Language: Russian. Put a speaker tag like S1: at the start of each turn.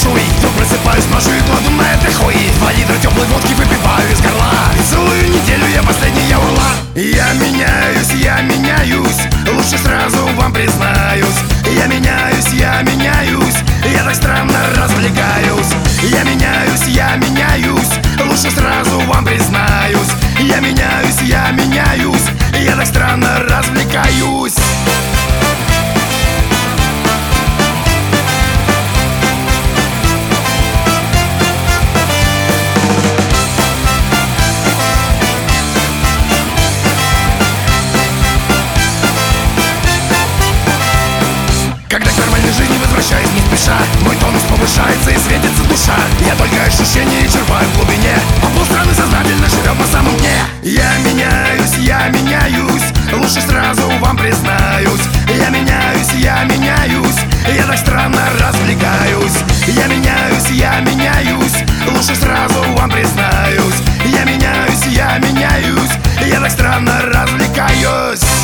S1: чуй. Вдруг просыпаюсь, машу и кладу на этой хуи 2 литра теплой водки выпиваю из горла. И целую неделю я последняя урла. Я меняюсь, лучше сразу вам признаюсь. Я меняюсь, я так странно развлекаюсь. Я меняюсь, лучше сразу вам признаюсь. Я меняюсь, я так странно развлекаюсь. Когда к нормальной жизни возвращаюсь не спеша, мой тонус повышается и светится душа. Я только ощущения черпаю в глубине, а полстраны сознательно живет на самом дне. Я меняюсь, лучше сразу вам признаюсь. Я меняюсь, я так странно развлекаюсь. Я меняюсь, лучше сразу вам признаюсь. Я меняюсь, я так странно развлекаюсь.